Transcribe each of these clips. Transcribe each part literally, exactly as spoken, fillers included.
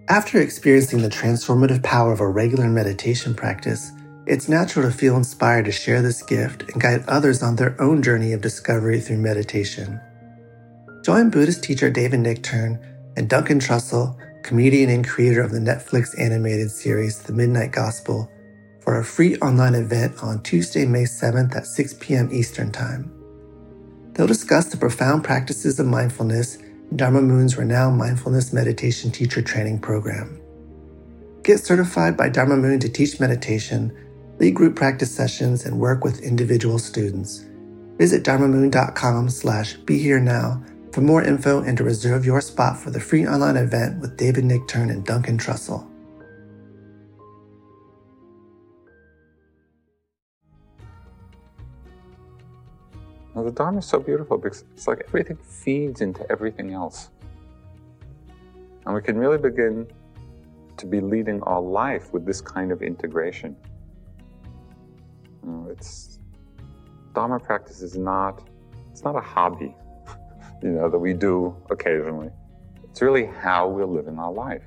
After experiencing the transformative power of a regular meditation practice, it's natural to feel inspired to share this gift and guide others on their own journey of discovery through meditation. Join Buddhist teacher David Nichtern and Duncan Trussell, comedian and creator of the Netflix animated series The Midnight Gospel, for a free online event on Tuesday, May seventh at six p.m. Eastern Time. They'll discuss the profound practices of mindfulness in Dharma Moon's renowned mindfulness meditation teacher training program. Get certified by Dharma Moon to teach meditation, lead group practice sessions, and work with individual students. Visit dharmamoon.com slash be here now for more info and to reserve your spot for the free online event with David Nichtern and Duncan Trussell. Well, the Dharma is so beautiful because it's like everything feeds into everything else. And we can really begin to be leading our life with this kind of integration. You know, it's Dharma practice is not, it's not a hobby, you know, that we do occasionally. It's really how we're living our life.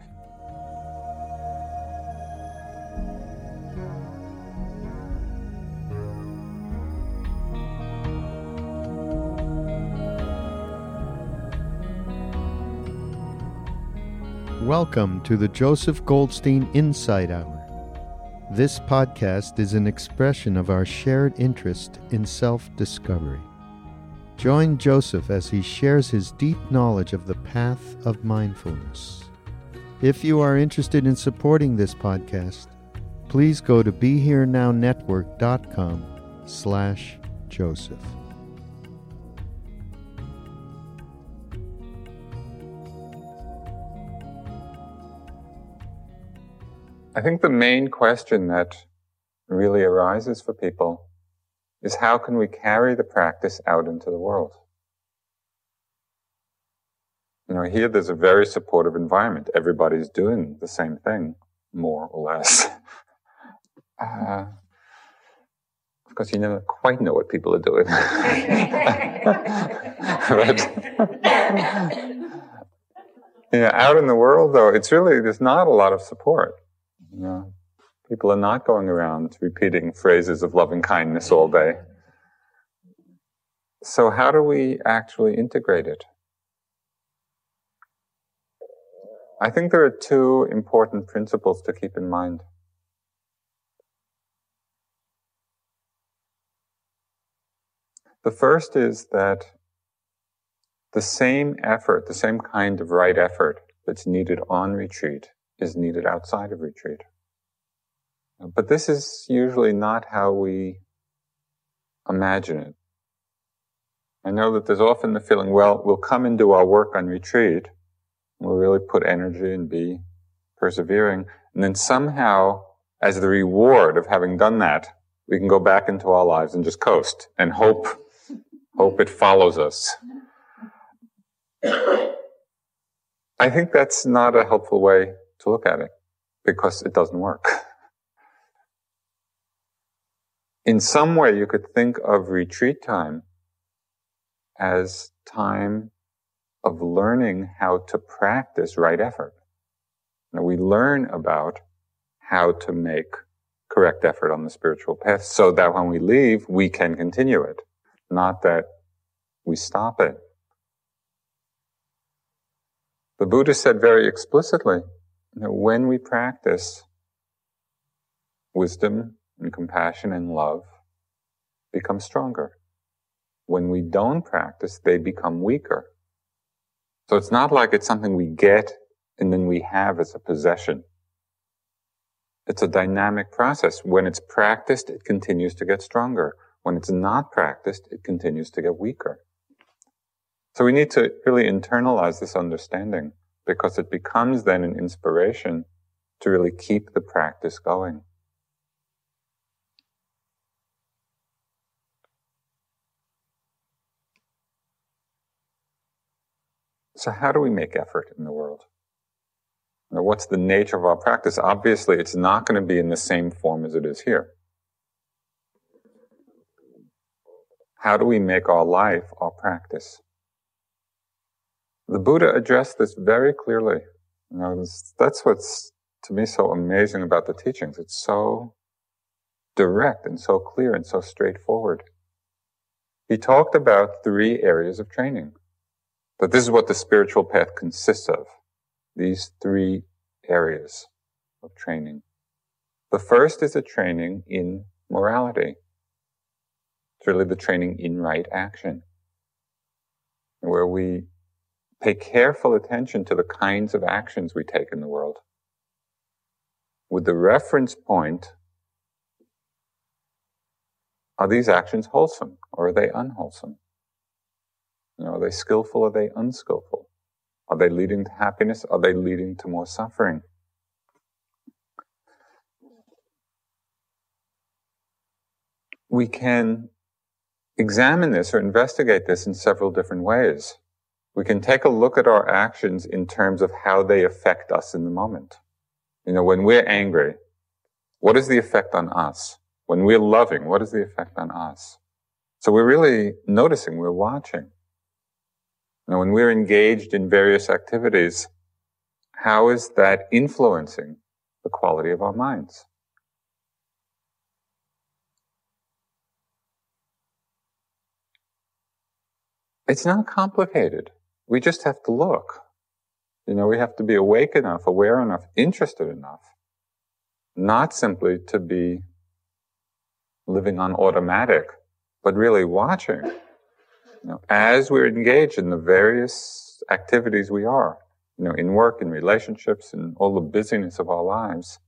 Welcome to the Joseph Goldstein Insight Hour. This podcast is an expression of our shared interest in self-discovery. Join Joseph as he shares his deep knowledge of the path of mindfulness. If you are interested in supporting this podcast, please go to BeHereNowNetwork.com slash Joseph. I think the main question that really arises for people is how can we carry the practice out into the world? You know, here there's a very supportive environment. Everybody's doing the same thing, more or less. Uh, of course, you never quite know what people are doing. But, yeah, out in the world, though, it's really, there's not a lot of support. You know, people are not going around repeating phrases of loving kindness all day. So how do we actually integrate it? I think there are two important principles to keep in mind. The first is that the same effort, the same kind of right effort that's needed on retreat is needed outside of retreat. But this is usually not how we imagine it. I know that there's often the feeling, well, we'll come and do our work on retreat, we'll really put energy and be persevering, and then somehow, as the reward of having done that, we can go back into our lives and just coast and hope, hope it follows us. I think that's not a helpful way to look at it, because it doesn't work. In some way, you could think of retreat time as time of learning how to practice right effort. Now, we learn about how to make correct effort on the spiritual path so that when we leave, we can continue it, not that we stop it. The Buddha said very explicitly, that when we practice, wisdom and compassion and love become stronger. When we don't practice, they become weaker. So it's not like it's something we get and then we have as a possession. It's a dynamic process. When it's practiced, it continues to get stronger. When it's not practiced, it continues to get weaker. So we need to really internalize this understanding, because it becomes then an inspiration to really keep the practice going. So how do we make effort in the world? Now, what's the nature of our practice? Obviously, it's not going to be in the same form as it is here. How do we make our life our practice? The Buddha addressed this very clearly You know, this, that's what's, to me, so amazing about the teachings. It's so direct and so clear and so straightforward. He talked about three areas of training. But this is what the spiritual path consists of. These three areas of training. The first is a training in morality. It's really the training in right action, where we pay careful attention to the kinds of actions we take in the world, with the reference point, are these actions wholesome or are they unwholesome? You know, are they skillful or are they unskillful? Are they leading to happiness? Are they leading to more suffering? We can examine this or investigate this in several different ways. We can take a look at our actions in terms of how they affect us in the moment. You know, when we're angry, what is the effect on us? When we're loving, what is the effect on us? So we're really noticing, we're watching. You know, when we're engaged in various activities, how is that influencing the quality of our minds? It's not complicated. We just have to look. You know, we have to be awake enough, aware enough, interested enough, not simply to be living on automatic, but really watching. You know, as we're engaged in the various activities we are, you know, in work, in relationships, in all the busyness of our lives,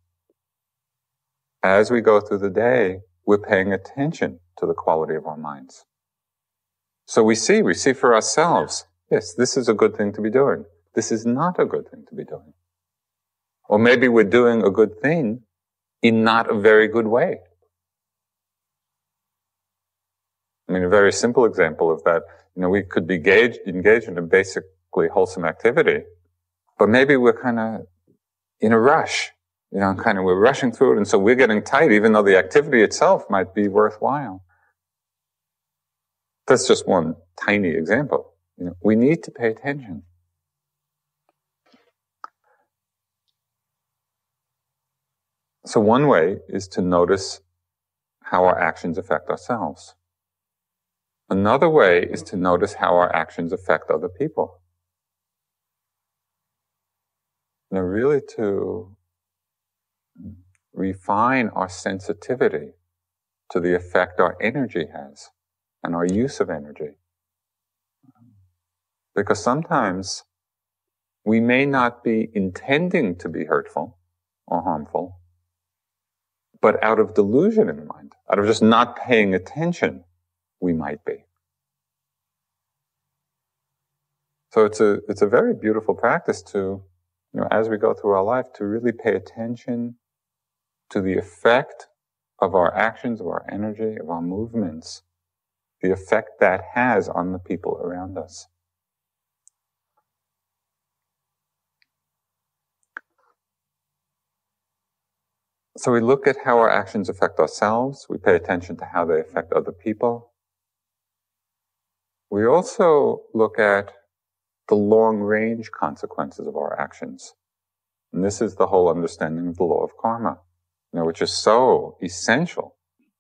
as we go through the day, we're paying attention to the quality of our minds. So we see, we see for ourselves, yes, this is a good thing to be doing. This is not a good thing to be doing. Or maybe we're doing a good thing in not a very good way. I mean, a very simple example of that, you know, we could be engaged, engaged in a basically wholesome activity, but maybe we're kind of in a rush, you know, kind of we're rushing through it, and so we're getting tight, even though the activity itself might be worthwhile. That's just one tiny example. You know, we need to pay attention. So one way is to notice how our actions affect ourselves. Another way is to notice how our actions affect other people. You know, really to refine our sensitivity to the effect our energy has and our use of energy. Because sometimes we may not be intending to be hurtful or harmful, but out of delusion in the mind, out of just not paying attention, we might be. So it's a, it's a very beautiful practice to, you know, as we go through our life, to really pay attention to the effect of our actions, of our energy, of our movements, the effect that has on the people around us. So we look at how our actions affect ourselves. We pay attention to how they affect other people. We also look at the long-range consequences of our actions. And this is the whole understanding of the law of karma, you know, which is so essential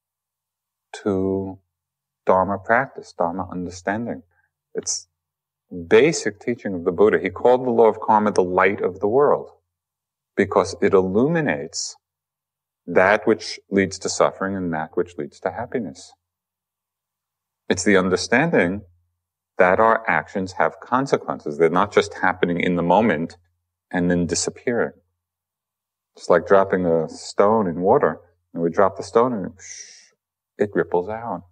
to Dharma practice, Dharma understanding. It's basic teaching of the Buddha. He called the law of karma the light of the world because it illuminates that which leads to suffering and that which leads to happiness. It's the understanding that our actions have consequences. They're not just happening in the moment and then disappearing. It's like dropping a stone in water. And we drop the stone and it ripples out.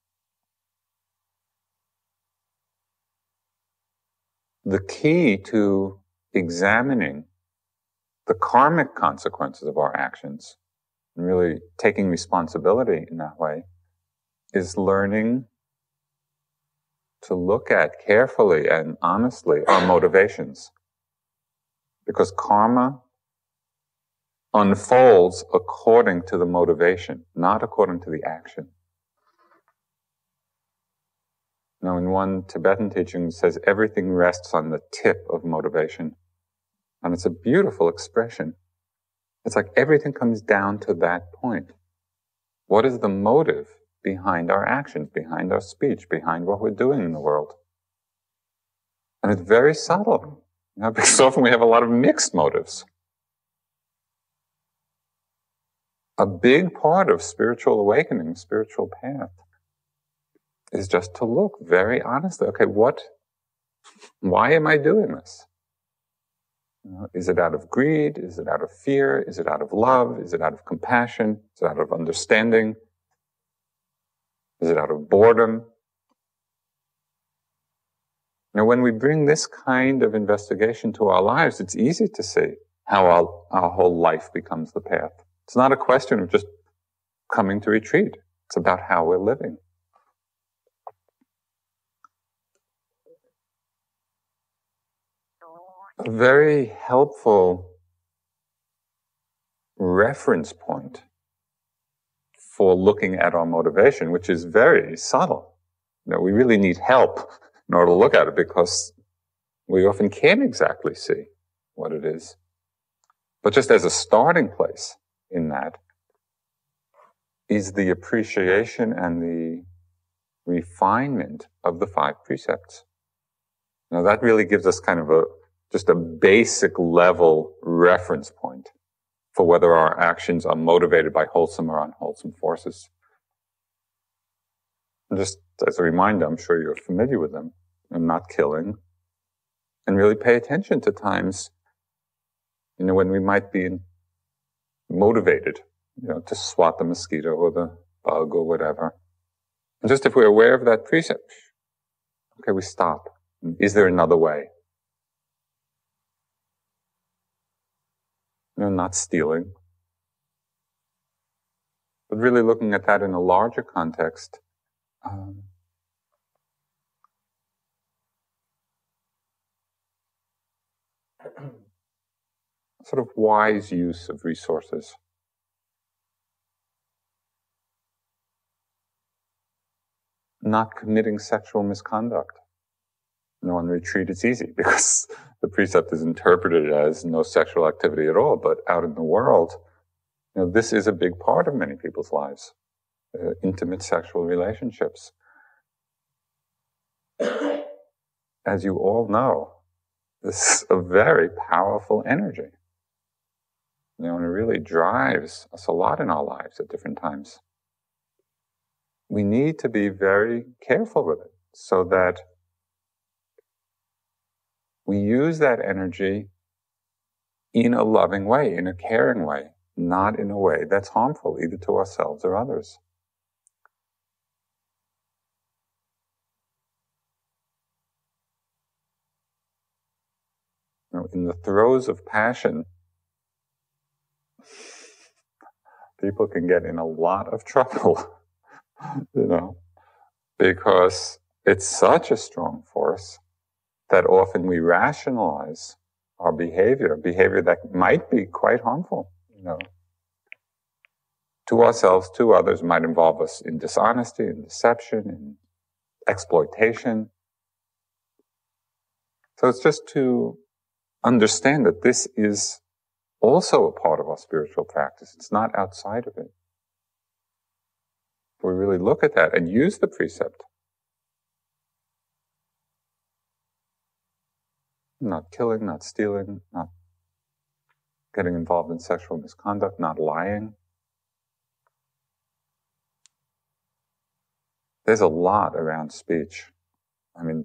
The key to examining the karmic consequences of our actions and really taking responsibility in that way is learning to look at carefully and honestly our motivations. Because karma unfolds according to the motivation, not according to the action. Now, in one Tibetan teaching, it says everything rests on the tip of motivation. And it's a beautiful expression. It's like everything comes down to that point. What is the motive behind our actions, behind our speech, behind what we're doing in the world? And it's very subtle, you know, because often we have a lot of mixed motives. A big part of spiritual awakening, spiritual path, is just to look very honestly. Okay, what, why am I doing this? You know, is it out of greed? Is it out of fear? Is it out of love? Is it out of compassion? Is it out of understanding? Is it out of boredom? Now, when we bring this kind of investigation to our lives, it's easy to see how our, our whole life becomes the path. It's not a question of just coming to retreat. It's about how we're living. A very helpful reference point for looking at our motivation, which is very subtle. You know, we really need help in order to look at it because we often can't exactly see what it is. But just as a starting place in that is the appreciation and the refinement of the five precepts. Now that really gives us kind of a just a basic level reference point for whether our actions are motivated by wholesome or unwholesome forces. And just as a reminder, I'm sure you're familiar with them, and not killing, and really pay attention to times, you know, when we might be motivated, you know, to swat the mosquito or the bug or whatever. And just if we're aware of that precept, okay, we stop. Is there another way? You know, not stealing. But really looking at that in a larger context. Um, sort of wise use of resources. Not committing sexual misconduct. You know, on retreat it's easy because the precept is interpreted as no sexual activity at all, but out in the world, you know, this is a big part of many people's lives. Uh, intimate sexual relationships. As you all know, this is a very powerful energy. You know, and it really drives us a lot in our lives at different times. We need to be very careful with it so that we use that energy in a loving way, in a caring way, not in a way that's harmful either to ourselves or others. You know, in the throes of passion, people can get in a lot of trouble, you know, because it's such a strong force that often we rationalize our behavior, behavior that might be quite harmful, you know, to ourselves, to others, might involve us in dishonesty, in deception, in exploitation. So it's just to understand that this is also a part of our spiritual practice. It's not outside of it. We really look at that and use the precept. Not killing, not stealing, not getting involved in sexual misconduct, not lying. There's a lot around speech. I mean,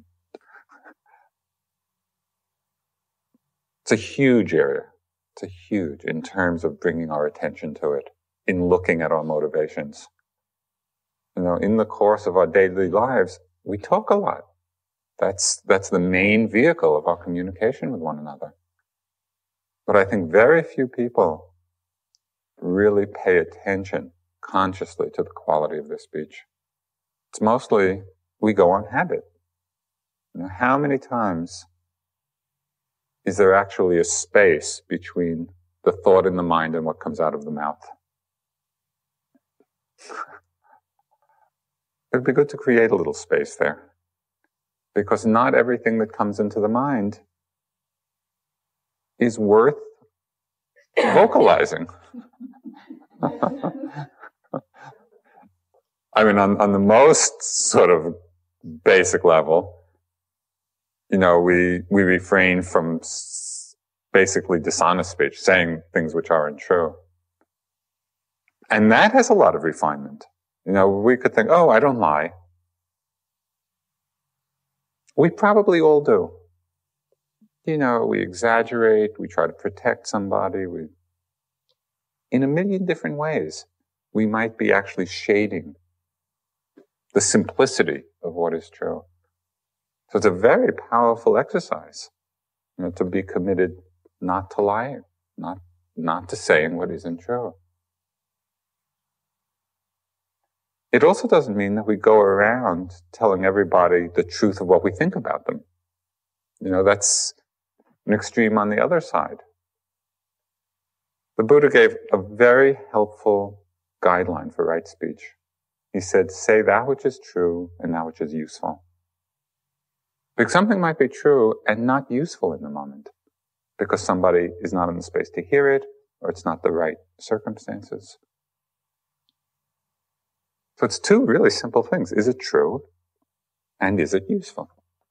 it's a huge area. It's a huge in terms of bringing our attention to it, in looking at our motivations. You know, in the course of our daily lives, we talk a lot. That's, that's the main vehicle of our communication with one another. But I think very few people really pay attention consciously to the quality of their speech. It's mostly, we go on habit. You know, how many times is there actually a space between the thought in the mind and what comes out of the mouth? It'd be good to create a little space there. Because not everything that comes into the mind is worth vocalizing. I mean, on, on the most sort of basic level, you know, we, we refrain from s- basically dishonest speech, saying things which aren't true. And that has a lot of refinement. You know, we could think, oh, I don't lie. We probably all do. You know, we exaggerate, we try to protect somebody, we, in a million different ways, we might be actually shading the simplicity of what is true. So it's a very powerful exercise, you know, to be committed not to lying, not, not to saying what isn't true. It also doesn't mean that we go around telling everybody the truth of what we think about them. You know, that's an extreme on the other side. The Buddha gave a very helpful guideline for right speech. He said, say that which is true and that which is useful. Because something might be true and not useful in the moment, because somebody is not in the space to hear it, or it's not the right circumstances. So it's two really simple things. Is it true? And is it useful?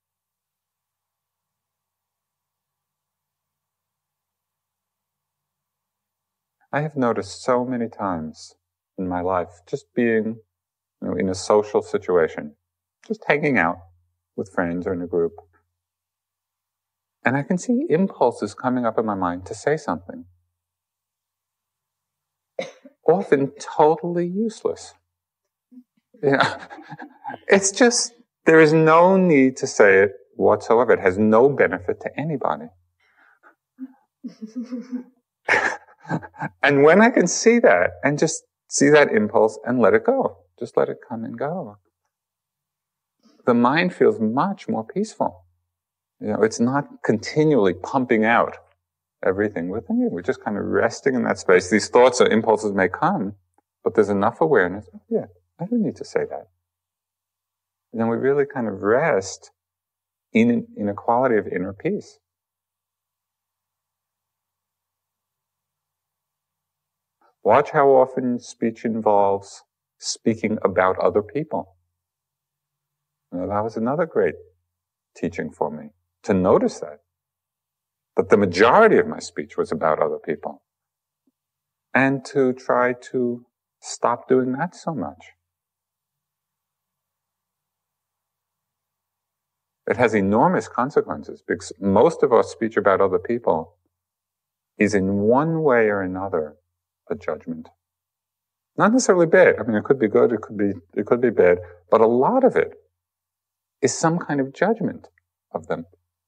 I have noticed so many times in my life, just being, you know, in a social situation, just hanging out with friends or in a group, and I can see impulses coming up in my mind to say something, often totally useless. You know, it's just, there is no need to say it whatsoever. It has no benefit to anybody. And when I can see that, and just see that impulse and let it go, just let it come and go, the mind feels much more peaceful. You know, it's not continually pumping out everything within you. We're just kind of resting in that space. These thoughts or impulses may come, but there's enough awareness. Oh, yeah, I don't need to say that. And then we really kind of rest in, in a quality of inner peace. Watch how often speech involves speaking about other people. You know, that was another great teaching for me, to notice that. That the majority of my speech was about other people. And to try to stop doing that so much. It has enormous consequences, because most of our speech about other people is in one way or another a judgment. Not necessarily bad. I mean, it could be good, it could be, it could be bad, but a lot of it is some kind of judgment of them.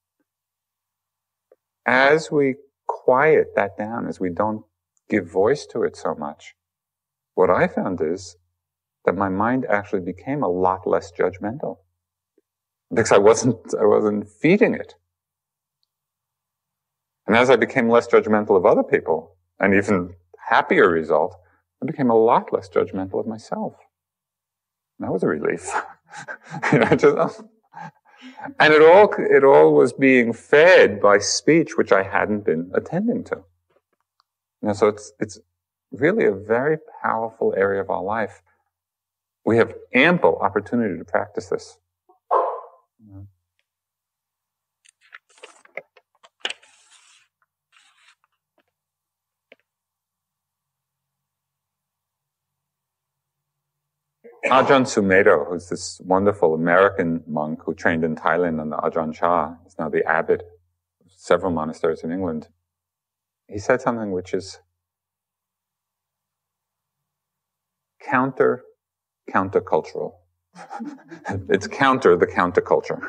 As we quiet that down, as we don't give voice to it so much, what I found is that my mind actually became a lot less judgmental. Because I wasn't, I wasn't feeding it. And as I became less judgmental of other people, and even happier result, I became a lot less judgmental of myself. That was a relief. You know, just, and it all, it all was being fed by speech which I hadn't been attending to. You know, so it's, it's really a very powerful area of our life. We have ample opportunity to practice this. You know. Ajahn Sumedho, who's this wonderful American monk who trained in Thailand under Ajahn Chah, is now the abbot of several monasteries in England. He said something which is counter, countercultural. It's counter the counterculture.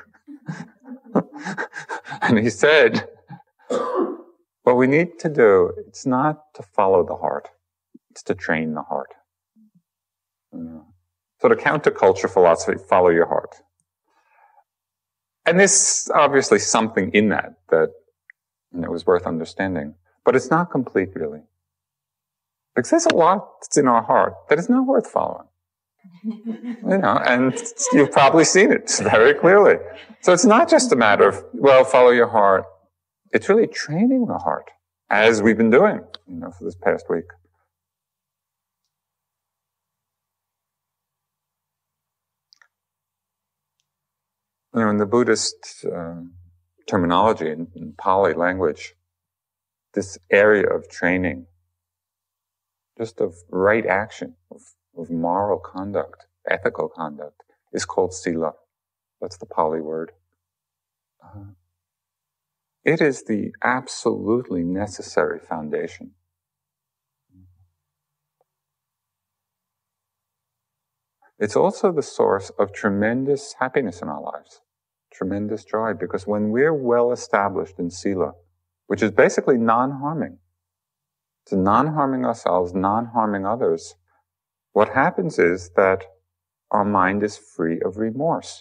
And he said, what we need to do, it's not to follow the heart, it's to train the heart. You know? So the counterculture philosophy, follow your heart. And there's obviously something in that that, you know, is worth understanding. But it's not complete, really. Because there's a lot that's in our heart that is not worth following. You know, and you've probably seen it very clearly. So it's not just a matter of, well, follow your heart, it's really training the heart, as we've been doing, you know, for this past week. You know, in the Buddhist uh, terminology, in, in Pali language, this area of training, just of right action, of, of moral conduct, ethical conduct, is called sila. That's the Pali word. Uh, it is the absolutely necessary foundation. It's also the source of tremendous happiness in our lives, tremendous joy, because when we're well established in sila, which is basically non-harming, it's non-harming ourselves, non-harming others, what happens is that our mind is free of remorse.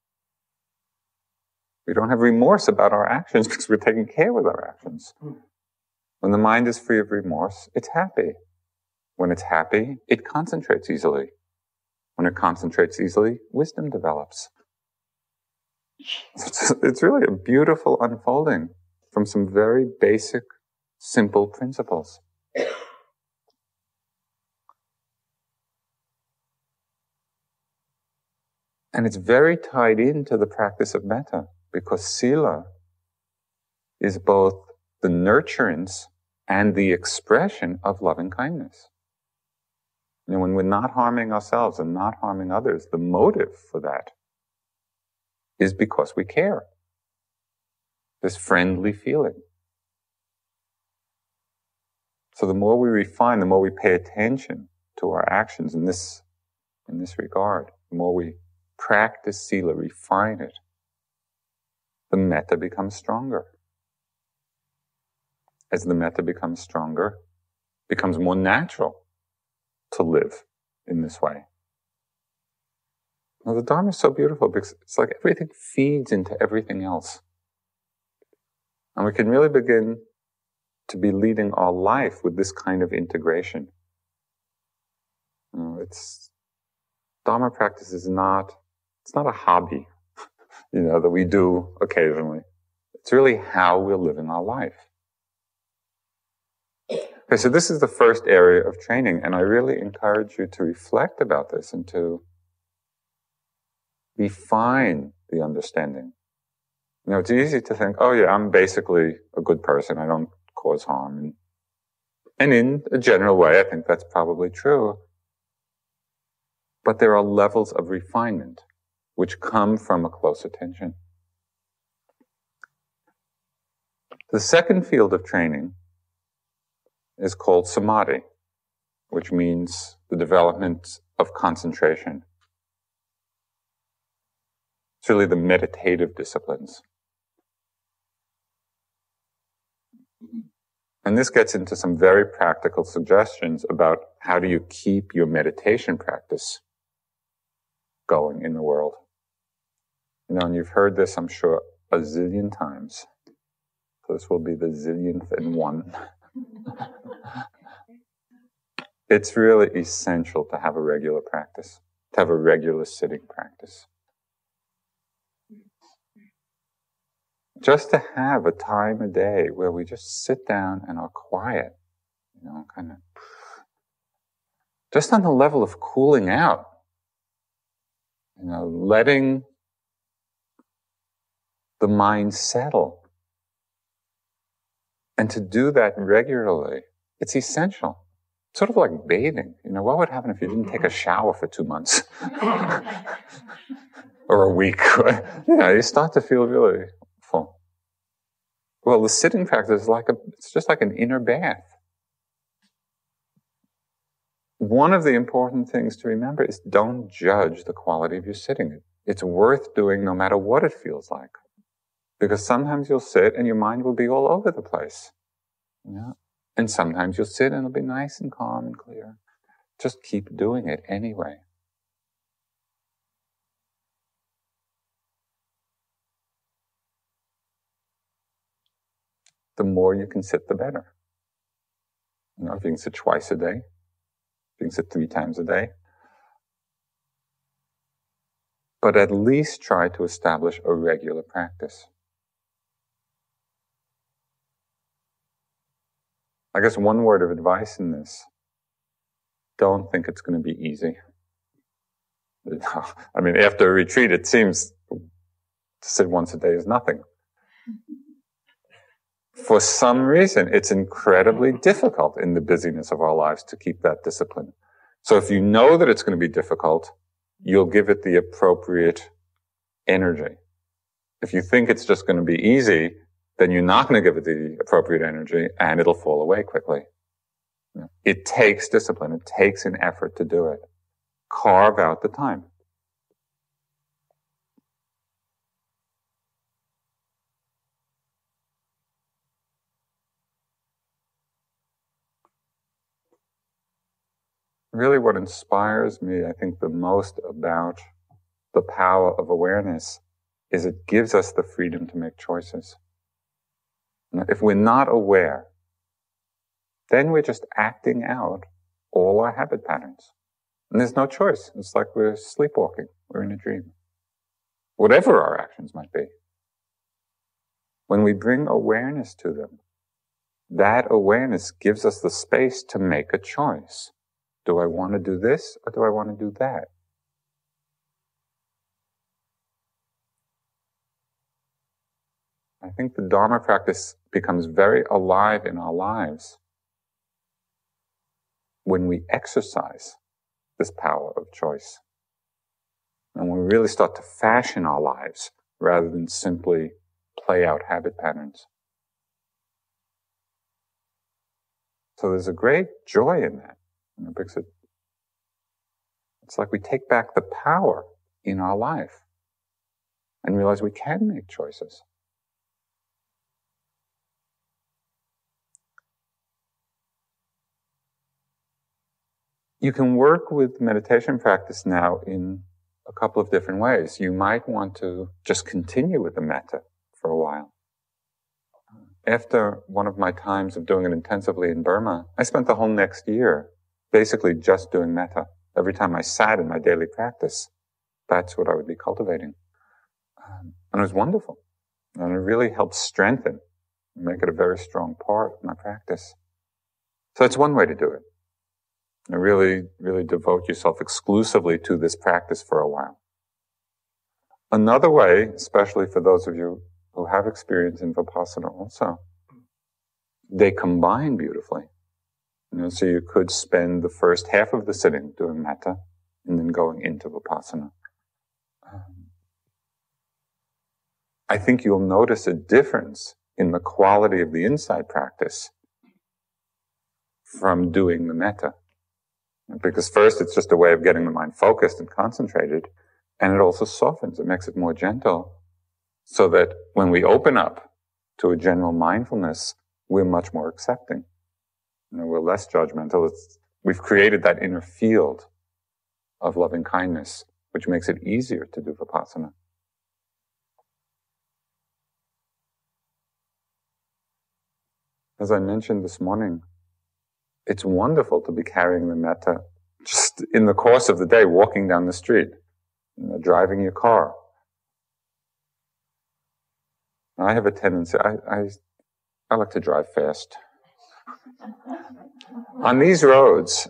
We don't have remorse about our actions because we're taking care with our actions. When the mind is free of remorse, it's happy. When it's happy, it concentrates easily. When it concentrates easily, wisdom develops. It's, it's really a beautiful unfolding from some very basic, simple principles. And it's very tied into the practice of metta, because sila is both the nurturance and the expression of loving kindness. And when we're not harming ourselves and not harming others, the motive for that is because we care. This friendly feeling. So the more we refine, the more we pay attention to our actions in this, in this regard, the more we practice sila, refine it, the metta becomes stronger. As the metta becomes stronger, it becomes more natural to live in this way. Now, the Dharma is so beautiful because it's like everything feeds into everything else. And we can really begin to be leading our life with this kind of integration. You know, it's, Dharma practice is not, it's not a hobby, you know, that we do occasionally. It's really how we're living our life. Okay, so this is the first area of training, and I really encourage you to reflect about this and to refine the understanding. You know, it's easy to think, oh yeah, I'm basically a good person, I don't cause harm. And, and in a general way, I think that's probably true. But there are levels of refinement which come from a close attention. The second field of training is called samadhi, which means the development of concentration. It's really the meditative disciplines. And this gets into some very practical suggestions about how do you keep your meditation practice going in the world. You know, and you've heard this, I'm sure, a zillion times. So this will be the zillionth and one. It's really essential to have a regular practice, to have a regular sitting practice. Just to have a time a day where we just sit down and are quiet, you know, kind of, just on the level of cooling out, you know, letting the mind settle. And to do that regularly, it's essential. It's sort of like bathing. You know, what would happen if you didn't take a shower for two months? Or a week? You know, you start to feel really full. Well, the sitting practice is like a, it's just like an inner bath. One of the important things to remember is don't judge the quality of your sitting. It's worth doing no matter what it feels like. Because sometimes you'll sit and your mind will be all over the place. Yeah. And sometimes you'll sit and it'll be nice and calm and clear. Just keep doing it anyway. The more you can sit, the better. You know, if you can sit twice a day, if you can sit three times a day. But at least try to establish a regular practice. I guess one word of advice in this: don't think it's going to be easy. I mean, after a retreat, it seems to sit once a day is nothing. For some reason, it's incredibly difficult in the busyness of our lives to keep that discipline. So if you know that it's going to be difficult, you'll give it the appropriate energy. If you think it's just going to be easy, then you're not going to give it the appropriate energy, and it'll fall away quickly. It takes discipline. It takes an effort to do it. Carve out the time. Really, what inspires me, I think, the most about the power of awareness is it gives us the freedom to make choices. If we're not aware, then we're just acting out all our habit patterns. And there's no choice. It's like we're sleepwalking. We're in a dream. Whatever our actions might be. When we bring awareness to them, that awareness gives us the space to make a choice. Do I want to do this or do I want to do that? I think the Dharma practice becomes very alive in our lives when we exercise this power of choice. And when we really start to fashion our lives rather than simply play out habit patterns. So there's a great joy in that. You know, because it, it's like we take back the power in our life and realize we can make choices. You can work with meditation practice now in a couple of different ways. You might want to just continue with the metta for a while. After one of my times of doing it intensively in Burma, I spent the whole next year basically just doing metta. Every time I sat in my daily practice, that's what I would be cultivating. Um, and it was wonderful. And it really helped strengthen and make it a very strong part of my practice. So that's one way to do it. And really, really devote yourself exclusively to this practice for a while. Another way, especially for those of you who have experience in Vipassana also, they combine beautifully. You know, so you could spend the first half of the sitting doing metta and then going into Vipassana. Um, I think you'll notice a difference in the quality of the insight practice from doing the metta. Because first, it's just a way of getting the mind focused and concentrated, and it also softens, it makes it more gentle, so that when we open up to a general mindfulness, we're much more accepting. You know, we're less judgmental. It's, we've created that inner field of loving kindness, which makes it easier to do Vipassana. As I mentioned this morning, it's wonderful to be carrying the metta just in the course of the day, walking down the street, you know, driving your car. I have a tendency, I, I, I like to drive fast. On these roads,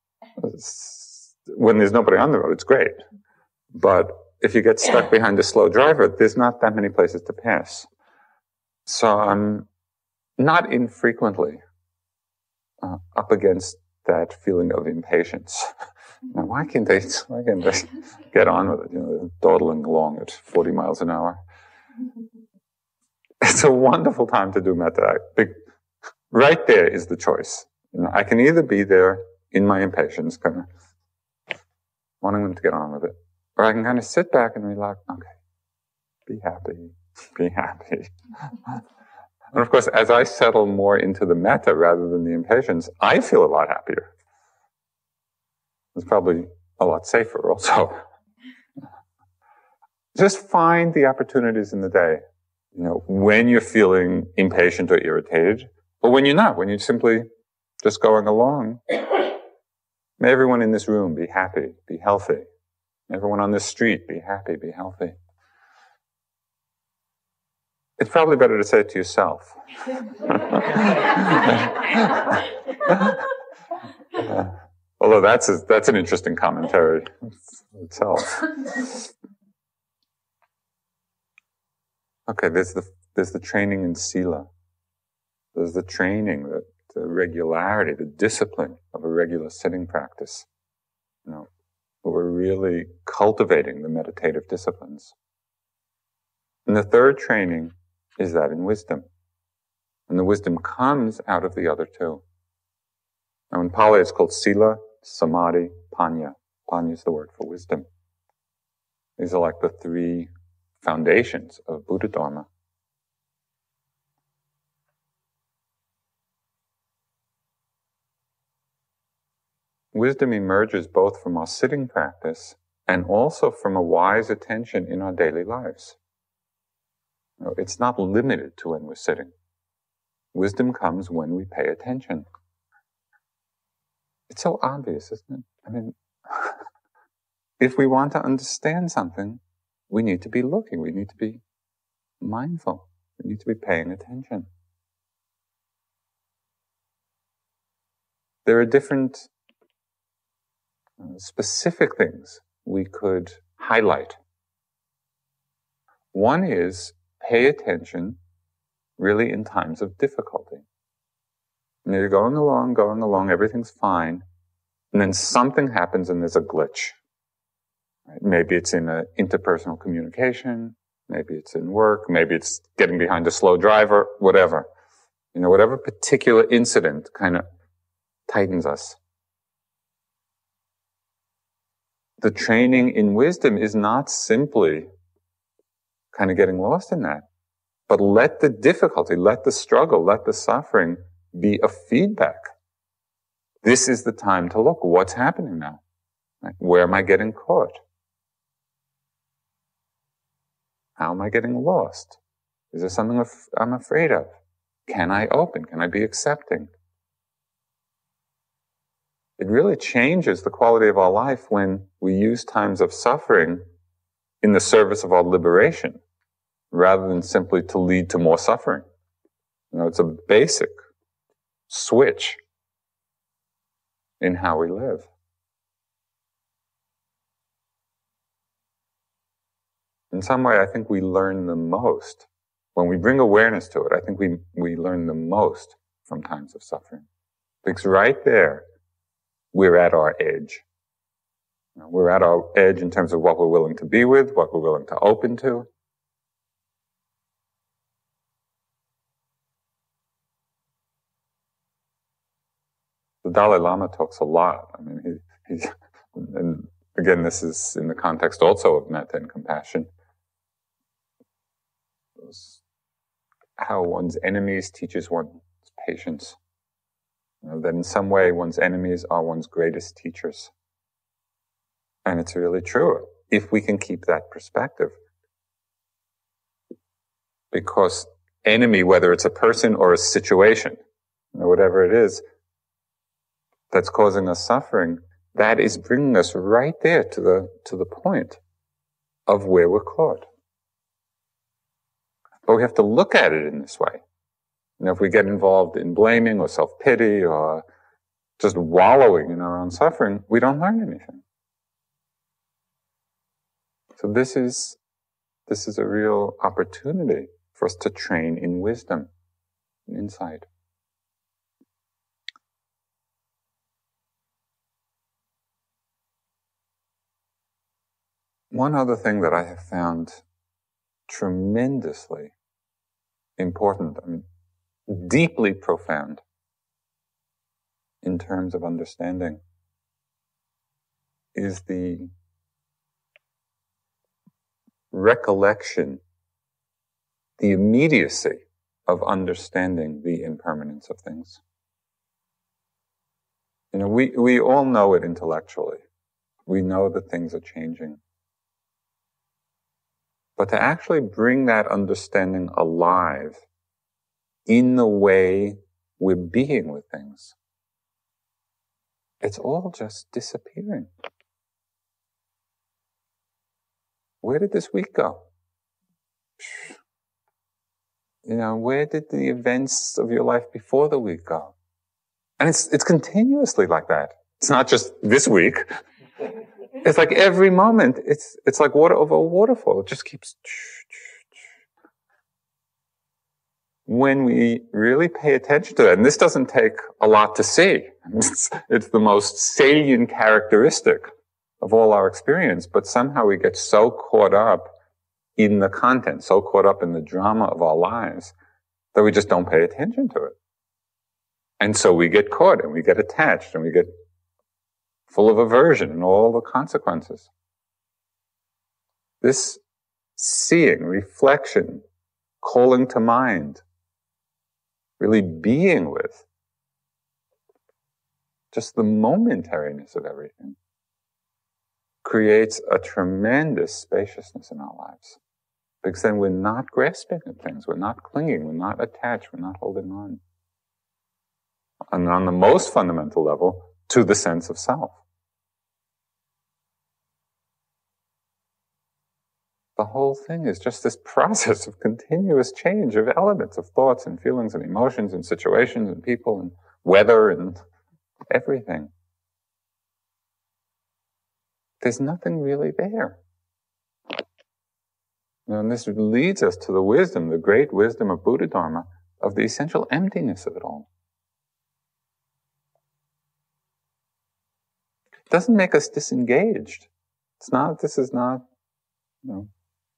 when there's nobody on the road, it's great. But if you get stuck behind a slow driver, there's not that many places to pass. So I'm not infrequently uh, up against that feeling of impatience. Now, why can't they, why can't they get on with it? You know, dawdling along at forty miles an hour. It's a wonderful time to do metta. Right there is the choice. You know, I can either be there in my impatience, kind of wanting them to get on with it, or I can kind of sit back and relax. Okay, be happy, be happy. And of course, as I settle more into the metta rather than the impatience, I feel a lot happier. It's probably a lot safer also. Just find the opportunities in the day, you know, when you're feeling impatient or irritated, or when you're not, when you're simply just going along. May everyone in this room be happy, be healthy. May everyone on this street be happy, be healthy. It's probably better to say it to yourself. uh, although that's a, that's an interesting commentary itself. Okay, there's the there's the training in sila. There's the training, the, the regularity, the discipline of a regular sitting practice. You know, we're really cultivating the meditative disciplines. And the third training is that in wisdom. And the wisdom comes out of the other two. Now in Pali it's called sila, samadhi, panya. Panya is the word for wisdom. These are like the three foundations of Buddha Dharma. Wisdom emerges both from our sitting practice and also from a wise attention in our daily lives. You know, it's not limited to when we're sitting. Wisdom comes when we pay attention. It's so obvious, isn't it? I mean, if we want to understand something, we need to be looking, we need to be mindful, we need to be paying attention. There are different uh, specific things we could highlight. One is pay attention really in times of difficulty. And you're going along, going along, everything's fine, and then something happens and there's a glitch. Right? Maybe it's in an interpersonal communication, maybe it's in work, maybe it's getting behind a slow driver, whatever. You know, whatever particular incident kind of tightens us. The training in wisdom is not simply kind of getting lost in that, but let the difficulty, let the struggle, let the suffering be a feedback. This is the time to look. What's happening now? Right? Where am I getting caught? How am I getting lost? Is there something I'm afraid of? Can I open? Can I be accepting? It really changes the quality of our life when we use times of suffering in the service of our liberation, rather than simply to lead to more suffering. You know, it's a basic switch in how we live. In some way, I think we learn the most. When we bring awareness to it, I think we, we learn the most from times of suffering. Because right there, we're at our edge. You know, we're at our edge in terms of what we're willing to be with, what we're willing to open to. The Dalai Lama talks a lot. I mean, he, he's, and again, this is in the context also of metta and compassion. How one's enemies teaches one's patience. You know, that in some way one's enemies are one's greatest teachers. And it's really true, if we can keep that perspective. Because enemy, whether it's a person or a situation, you know, whatever it is, that's causing us suffering, that is bringing us right there to the, to the point of where we're caught. But we have to look at it in this way. You know, if we get involved in blaming or self-pity or just wallowing in our own suffering, we don't learn anything. So this is, this is a real opportunity for us to train in wisdom and insight. One other thing that I have found tremendously important, I mean, deeply profound in terms of understanding, is the recollection, the immediacy of understanding the impermanence of things. You know, we, we all know it intellectually. We know that things are changing. But to actually bring that understanding alive in the way we're being with things, it's all just disappearing. Where did this week go? You know, where did the events of your life before the week go? And it's, it's continuously like that. It's not just this week. It's like every moment, it's, it's like water over a waterfall. It just keeps. When we really pay attention to it, and this doesn't take a lot to see. It's, it's the most salient characteristic of all our experience, but somehow we get so caught up in the content, so caught up in the drama of our lives, that we just don't pay attention to it. And so we get caught and we get attached and we get full of aversion and all the consequences. This seeing, reflection, calling to mind, really being with just the momentariness of everything creates a tremendous spaciousness in our lives. Because then we're not grasping at things, we're not clinging, we're not attached, we're not holding on. And on the most fundamental level, to the sense of self. The whole thing is just this process of continuous change of elements, of thoughts and feelings and emotions and situations and people and weather and everything. There's nothing really there. You know, and this leads us to the wisdom, the great wisdom of Buddha Dharma, of the essential emptiness of it all. It doesn't make us disengaged. It's not, this is not, you know,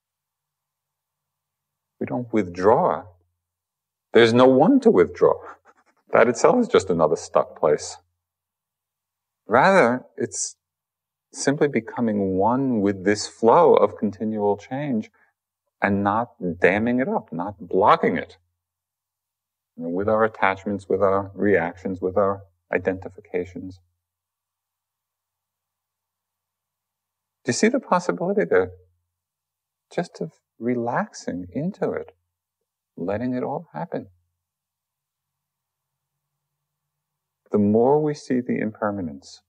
we don't withdraw. There's no one to withdraw. That itself is just another stuck place. Rather, it's simply becoming one with this flow of continual change and not damming it up, not blocking it. You know, with our attachments, with our reactions, with our identifications. Do you see the possibility there? Just of relaxing into it, letting it all happen. The more we see the impermanence,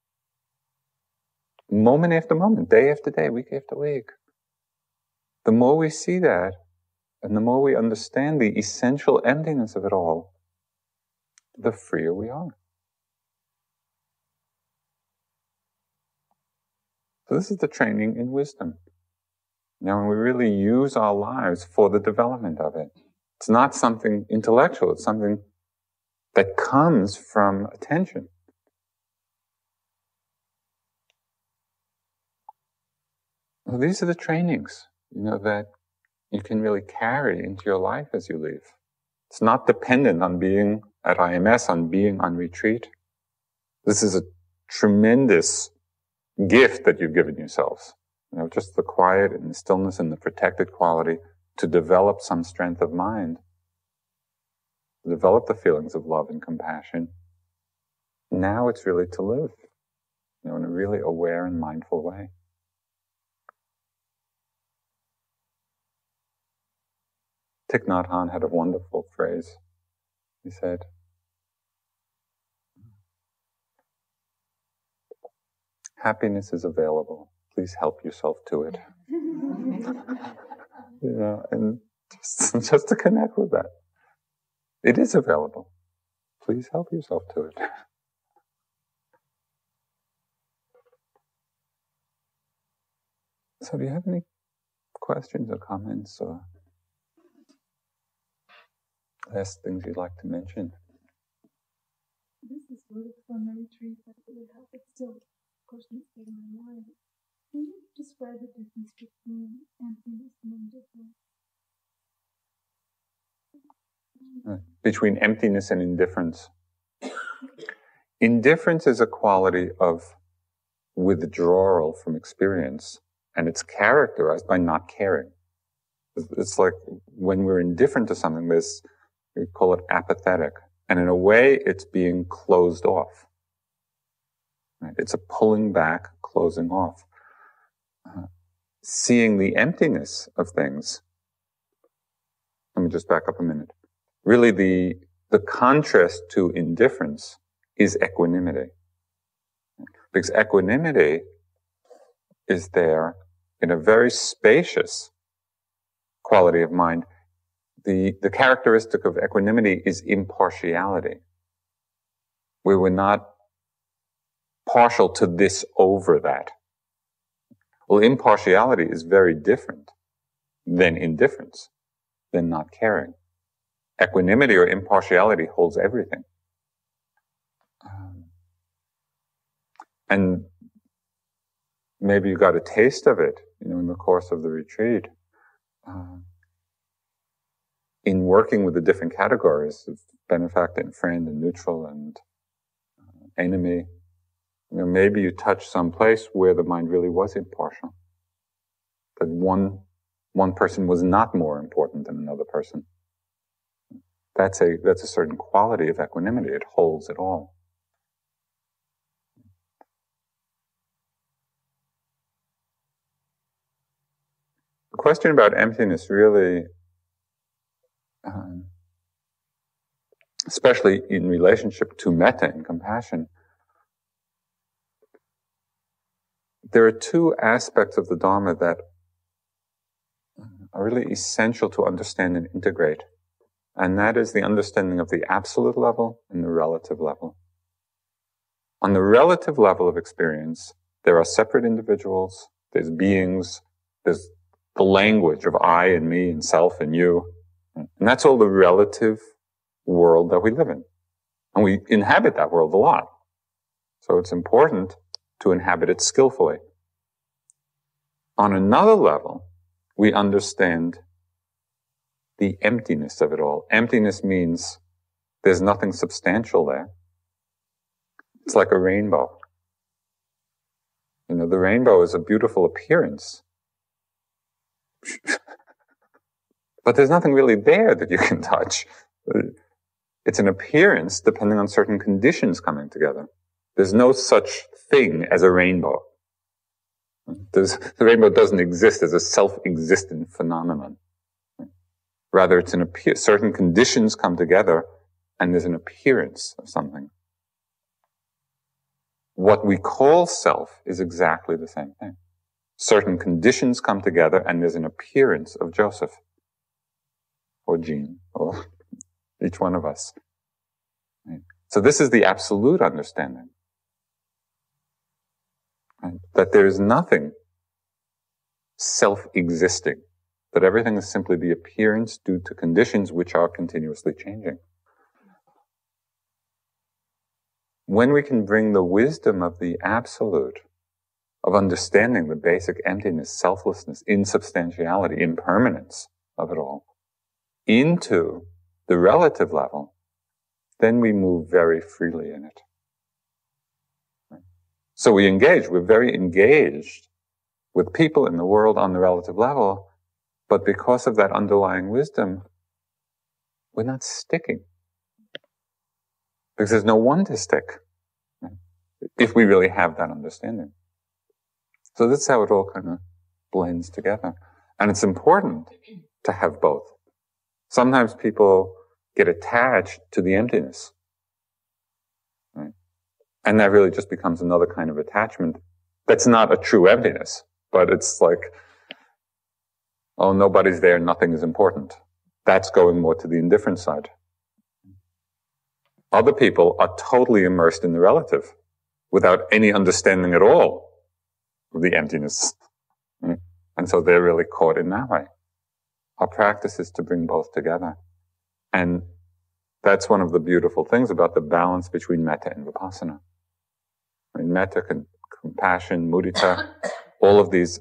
moment after moment, day after day, week after week, the more we see that, and the more we understand the essential emptiness of it all, the freer we are. So this is the training in wisdom. Now, when we really use our lives for the development of it, it's not something intellectual, it's something that comes from attention. Well, these are the trainings, you know, that you can really carry into your life as you leave. It's not dependent on being at I M S, on being on retreat. This is a tremendous gift that you've given yourselves. You know, just the quiet and the stillness and the protected quality to develop some strength of mind, to develop the feelings of love and compassion. Now it's really to live, you know, in a really aware and mindful way. Thich Nhat Hanh had a wonderful phrase. He said, "Happiness is available. Please help yourself to it." You know, and just, just to connect with that. It is available. Please help yourself to it. So do you have any questions or comments or last things you'd like to mention? This is really from a retreat that really helped. It's still, of course, in my mind. Can you describe the difference between emptiness and indifference? Between emptiness and indifference. Indifference is a quality of withdrawal from experience, and it's characterized by not caring. It's like when we're indifferent to something, there's, we call it apathetic, and in a way, it's being closed off. Right? It's a pulling back, closing off. Uh, seeing the emptiness of things. Let me just back up a minute. Really, the the contrast to indifference is equanimity. Because equanimity is there in a very spacious quality of mind. the, the characteristic of equanimity is impartiality. We were not partial to this over that. Well, impartiality is very different than indifference, than not caring. Equanimity or impartiality holds everything. Um, and maybe you got a taste of it, you know, in the course of the retreat. Uh, in working with the different categories of benefactor and friend and neutral and uh, enemy, you know, maybe you touch some place where the mind really was impartial. That one, one person was not more important than another person. That's a, that's a certain quality of equanimity. It holds it all. The question about emptiness really, um, especially in relationship to metta and compassion, there are two aspects of the Dharma that are really essential to understand and integrate. And that is the understanding of the absolute level and the relative level. On the relative level of experience, there are separate individuals, there's beings, there's the language of I and me and self and you. And that's all the relative world that we live in. And we inhabit that world a lot. So it's important to inhabit it skillfully. On another level, we understand the emptiness of it all. Emptiness means there's nothing substantial there. It's like a rainbow. You know, the rainbow is a beautiful appearance. But there's nothing really there that you can touch. It's an appearance depending on certain conditions coming together. There's no such thing as a rainbow. There's, the rainbow doesn't exist as a self-existent phenomenon. Rather, it's an appear, certain conditions come together and there's an appearance of something. What we call self is exactly the same thing. Certain conditions come together and there's an appearance of Joseph or Jean or each one of us. Right? So this is the absolute understanding. Right? That there is nothing self-existing. That everything is simply the appearance due to conditions which are continuously changing. When we can bring the wisdom of the absolute, of understanding the basic emptiness, selflessness, insubstantiality, impermanence of it all, into the relative level, then we move very freely in it. Right? So we engage, we're very engaged with people in the world on the relative level, but because of that underlying wisdom, we're not sticking. Because there's no one to stick, right? If we really have that understanding. So that's how it all kind of blends together. And it's important to have both. Sometimes people get attached to the emptiness, right? And that really just becomes another kind of attachment that's not a true emptiness, but it's like, oh, nobody's there, nothing is important. That's going more to the indifferent side. Other people are totally immersed in the relative without any understanding at all of the emptiness. And so they're really caught in that way. Our practice is to bring both together. And that's one of the beautiful things about the balance between metta and vipassana. I mean, metta, con- compassion, mudita, all of these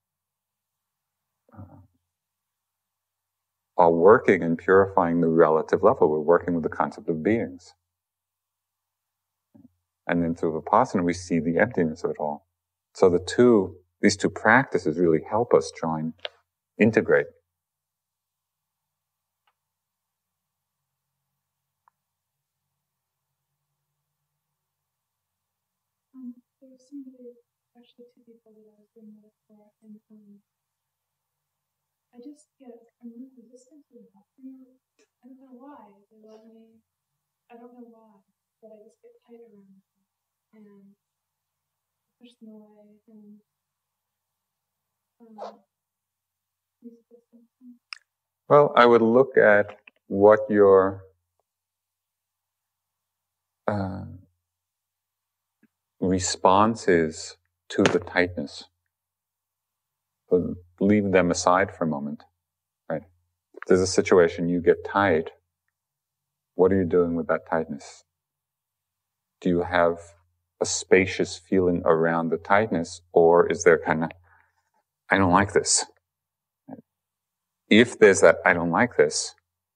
uh, are working and purifying the relative level. We're working with the concept of beings. And then through vipassana, we see the emptiness of it all. So the two, these two practices really help us join, integrate. Um, there was somebody, actually two people that I was doing that for, and um, I just get a new resistance to them. I don't know why. They love me. I don't know why, but I just get tight around them and push them away. And um, Well, I would look at what your uh, response is to the tightness. So leave them aside for a moment, right? If there's a situation you get tight, what are you doing with that tightness? Do you have a spacious feeling around the tightness, or is there kind of, I don't like this? If there's that, I don't like this,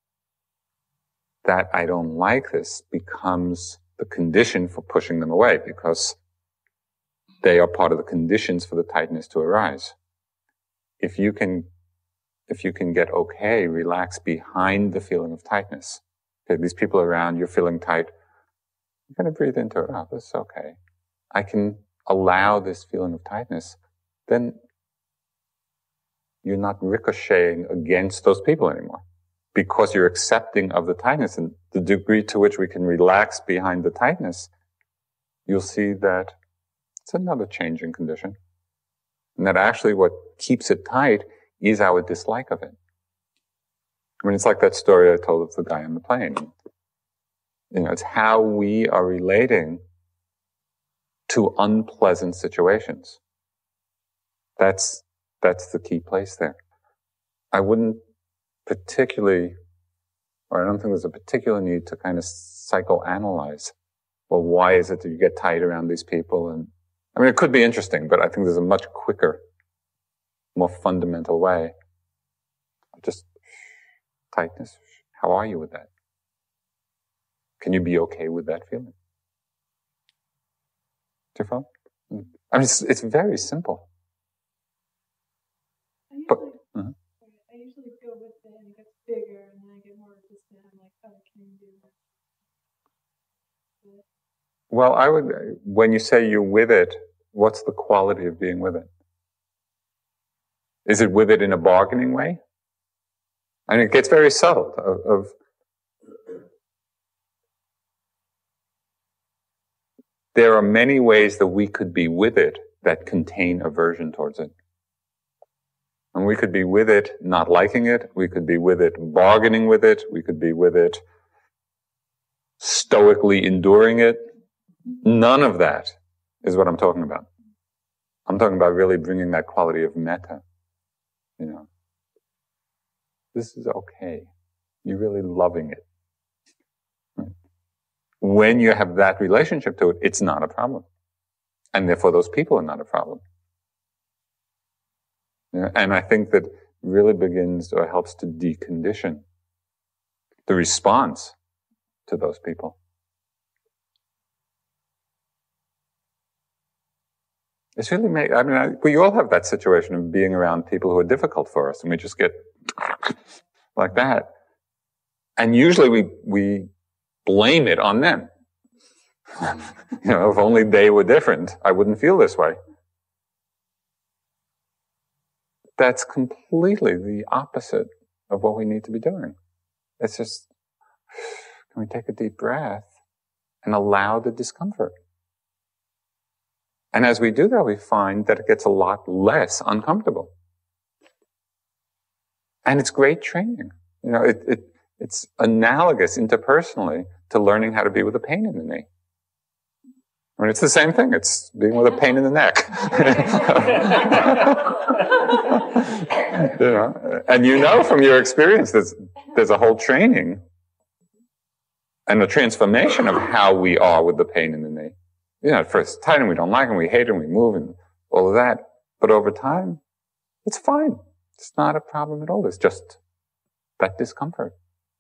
that I don't like this becomes the condition for pushing them away, because they are part of the conditions for the tightness to arise. If you can, if you can get okay, relax behind the feeling of tightness. Okay, these people around, you're feeling tight. You're going to breathe into it. Oh, this is okay. I can allow this feeling of tightness. Then you're not ricocheting against those people anymore, because you're accepting of the tightness. And the degree to which we can relax behind the tightness, you'll see that it's another changing condition. And that actually what keeps it tight is our dislike of it. I mean, it's like that story I told of the guy on the plane. You know, it's how we are relating to unpleasant situations. That's, that's the key place there. I wouldn't particularly, or I don't think there's a particular need to kind of psychoanalyze, well, why is it that you get tight around these people? And I mean, it could be interesting, but I think there's a much quicker, more fundamental way. Just tightness. How are you with that? Can you be okay with that feeling? Do you follow? I mean, it's, it's very simple. I usually, But, uh-huh. I usually go with it and it gets bigger and then I get more resistant. I'm like, oh, can you do this? But Well, I would, when you say you're with it, what's the quality of being with it? Is it with it in a bargaining way? And it gets very subtle of, of there are many ways that we could be with it that contain aversion towards it. And we could be with it not liking it, we could be with it bargaining with it, we could be with it stoically enduring it. None of that is what I'm talking about. I'm talking about really bringing that quality of metta. You know, this is okay. You're really loving it. Right? When you have that relationship to it, it's not a problem. And therefore those people are not a problem. You know, and I think that really begins or helps to decondition the response to those people. It's really made, I mean, I, we all have that situation of being around people who are difficult for us, and we just get like that. And usually we, we blame it on them. You know, if only they were different, I wouldn't feel this way. That's completely the opposite of what we need to be doing. It's just, can we take a deep breath and allow the discomfort? And as we do that, we find that it gets a lot less uncomfortable. And it's great training. You know, it, it, it's analogous interpersonally to learning how to be with a pain in the knee. I mean, it's the same thing. It's being with a pain in the neck. You know, and you know from your experience, there's, there's a whole training and a transformation of how we are with the pain in the knee. You know, at first it's tight and we don't like it and we hate it and we move and all of that. But over time, it's fine. It's not a problem at all. It's just that discomfort.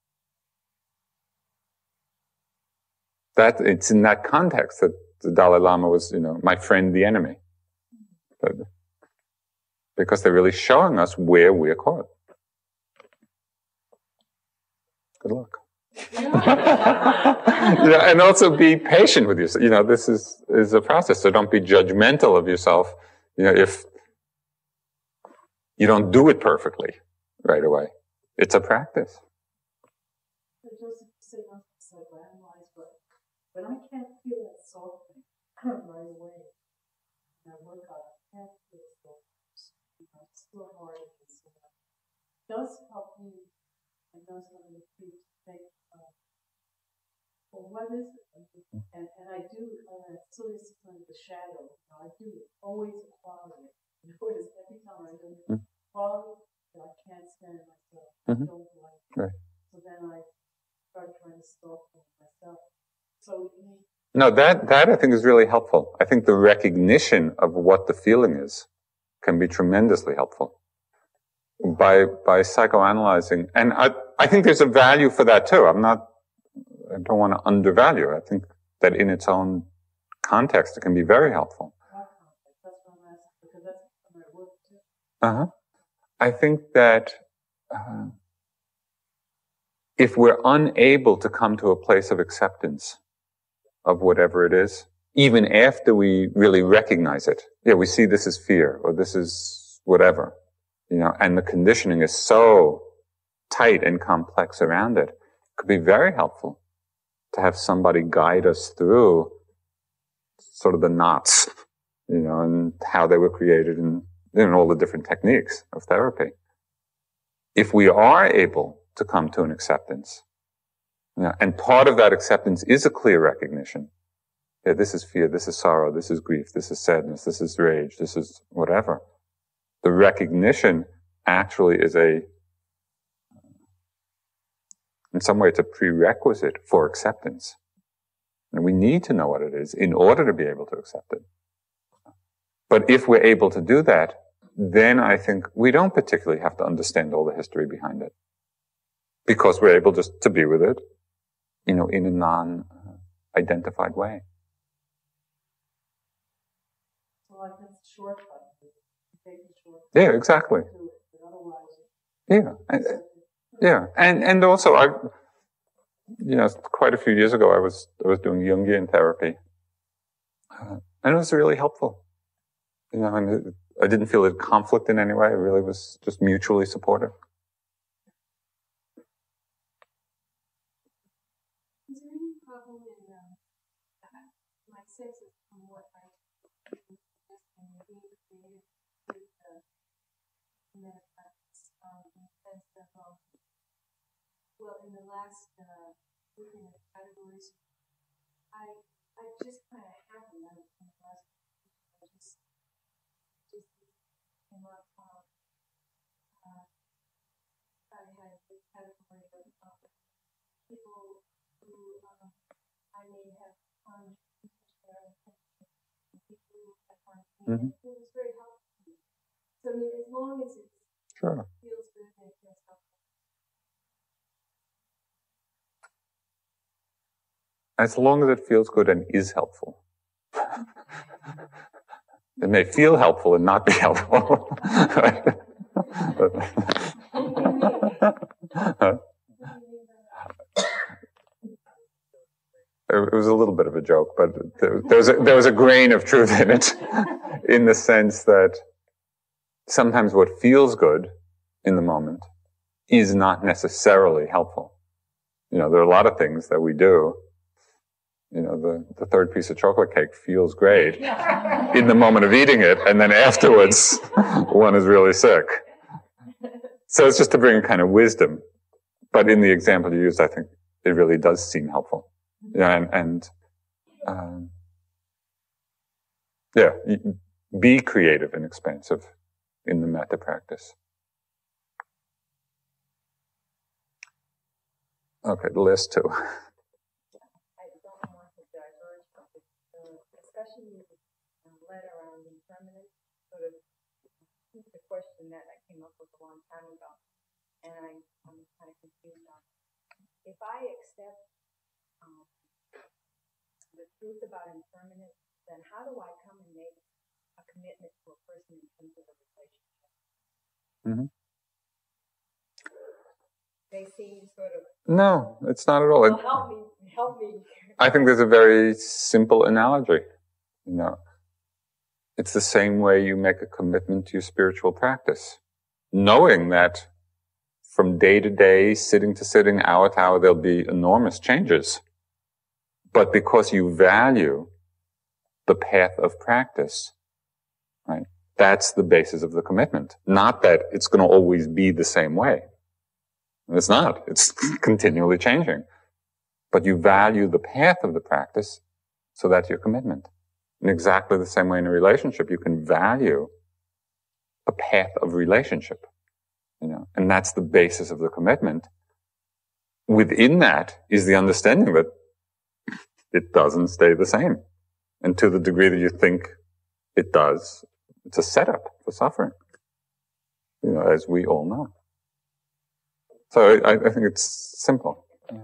That, it's in that context that the Dalai Lama was, you know, my friend, the enemy. But, because they're really showing us where we're caught. Good luck. Yeah, and also be patient with yourself. You know, this is, is a process, so don't be judgmental of yourself, you know, if you don't do it perfectly right away. It's a practice. When I can't feel that softening right away, and I work on it, I can't feel it. It's still hard. It does help me I was going to repeat, think, uh, well, what is it? And, and I do, uh, so this is like the shadow. I do always apply it. You notice every time I do it, quality that I can't stand myself. Mm-hmm. I don't like it. Right. So then I start trying to stop myself. So no, that, that I think is really helpful. I think the recognition of what the feeling is can be tremendously helpful. By, by psychoanalyzing, and I, I think there's a value for that too. I'm not, I don't want to undervalue it. I think that in its own context, it can be very helpful. Uh-huh. I think that uh, if we're unable to come to a place of acceptance of whatever it is, even after we really recognize it, yeah, we see this as fear, or this is whatever, you know, and the conditioning is so tight and complex around it, it could be very helpful to have somebody guide us through sort of the knots, you know, and how they were created and, you know, all the different techniques of therapy. If we are able to come to an acceptance, you know, and part of that acceptance is a clear recognition. Yeah, this is fear, this is sorrow, this is grief, this is sadness, this is rage, this is whatever. The recognition actually is a, in some way, it's a prerequisite for acceptance. And we need to know what it is in order to be able to accept it. But if we're able to do that, then I think we don't particularly have to understand all the history behind it. Because we're able just to be with it, you know, in a non-identified way. So like it's shortcut. Yeah, exactly. Yeah, and, yeah, and and also I, you know, quite a few years ago I was I was doing Jungian therapy, uh, and it was really helpful. You know, and it, I didn't feel a conflict in any way. It really was just mutually supportive. Is there any problem in um, my sense of from what I being creative with the meta practice, um, in the sense of, um, well, in the last uh, looking at categories, I I just kind of happened on in the last I just just came up on uh, I had the category of uh, people who um, I may have found their people who I find Mm-hmm. it was very helpful to me. So I mean, as long as it Sure. feels good and it feels helpful. As long as it feels good and is helpful. It may feel helpful and not be helpful. It was a little bit of a joke, but there, there was a, there was a grain of truth in it, in the sense that sometimes what feels good in the moment is not necessarily helpful. You know, there are a lot of things that we do. You know, the, the third piece of chocolate cake feels great in the moment of eating it, and then afterwards, one is really sick. So it's just to bring a kind of wisdom. But in the example you used, I think it really does seem helpful. Yeah, and, and um, yeah, be creative and expansive in the metta practice. Okay, the last two. I don't want to diverge, but the discussion you led around impermanence sort of the question that I came up with a long time ago, and I, I'm kind of confused on. If I accept um, the truth about impermanence, then how do I come and make a commitment to a person in terms of a relationship? Mm-hmm. They seem sort of... No, it's not at all. Well, help me, help me. I think there's a very simple analogy. You know, it's the same way you make a commitment to your spiritual practice, knowing that from day to day, sitting to sitting, hour to hour, there'll be enormous changes. But because you value the path of practice, right, that's the basis of the commitment. Not that it's going to always be the same way. And it's not. It's continually changing. But you value the path of the practice, so that's your commitment. In exactly the same way in a relationship, you can value a path of relationship, you know, and that's the basis of the commitment. Within that is the understanding that it doesn't stay the same. And to the degree that you think it does, it's a setup for suffering, you know, as we all know. So I, I think it's simple. Yeah.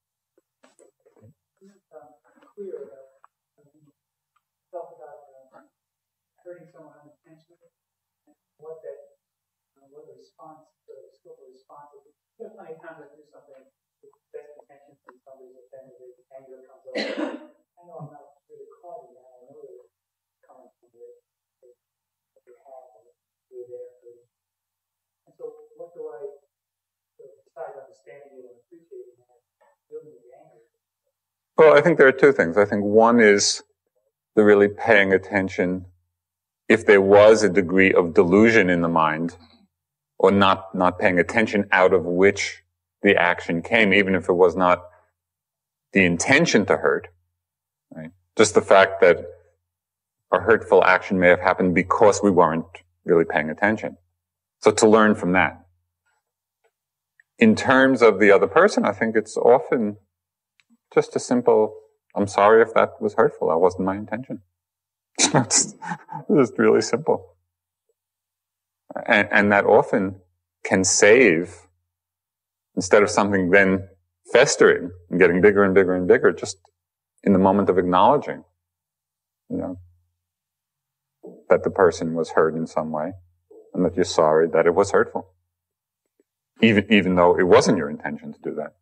Hurting someone unintentionally, and what that, uh, what the response, the scope of response is. You know, plenty of times I do something with best intentions and somebody's offended, anger comes up. I know I'm not really causing that. I know that it's coming from the, the, what you have, or you're there for. And so, what do I, so besides understanding you and appreciating that, feeling the anger? Well, I think there are two things. I think one is the really paying attention. If there was a degree of delusion in the mind, or not, not paying attention out of which the action came, even if it was not the intention to hurt, right? Just the fact that a hurtful action may have happened because we weren't really paying attention. So to learn from that. In terms of the other person, I think it's often just a simple, I'm sorry if that was hurtful, that wasn't my intention. It's just really simple. And, and that often can save, instead of something then festering and getting bigger and bigger and bigger, just in the moment of acknowledging, you know, that the person was hurt in some way and that you're sorry that it was hurtful. Even, even though it wasn't your intention to do that.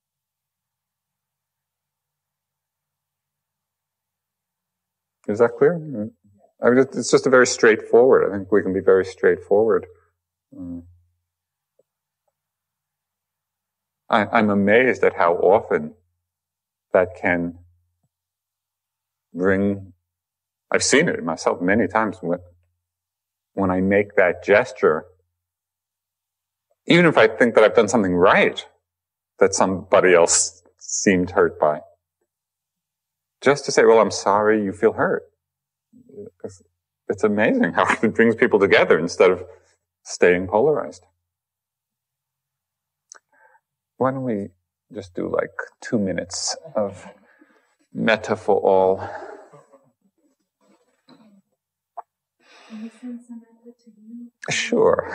Is that clear? I mean, it's just a very straightforward. I think we can be very straightforward. Mm. I, I'm amazed at how often that can bring, I've seen it myself many times when, when I make that gesture, even if I think that I've done something right, that somebody else seemed hurt by. Just to say, well, I'm sorry you feel hurt. It's, it's amazing how it brings people together instead of staying polarized. Why don't we just do like two minutes of metta for all? Can we send some metta to you? Sure.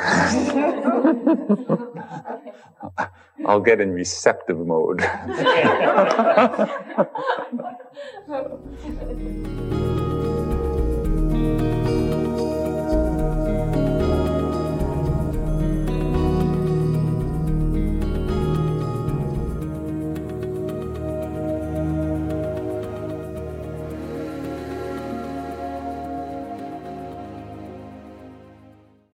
I'll get in receptive mode.